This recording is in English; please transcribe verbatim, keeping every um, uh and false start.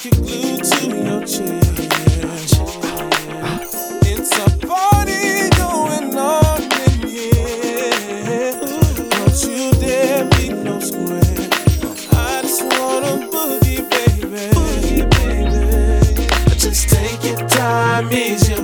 like you're glued to your chair. It's a party going on in here. Don't you dare be no square. I just wanna boogie, baby. Boogie, baby. Just take your time, ease your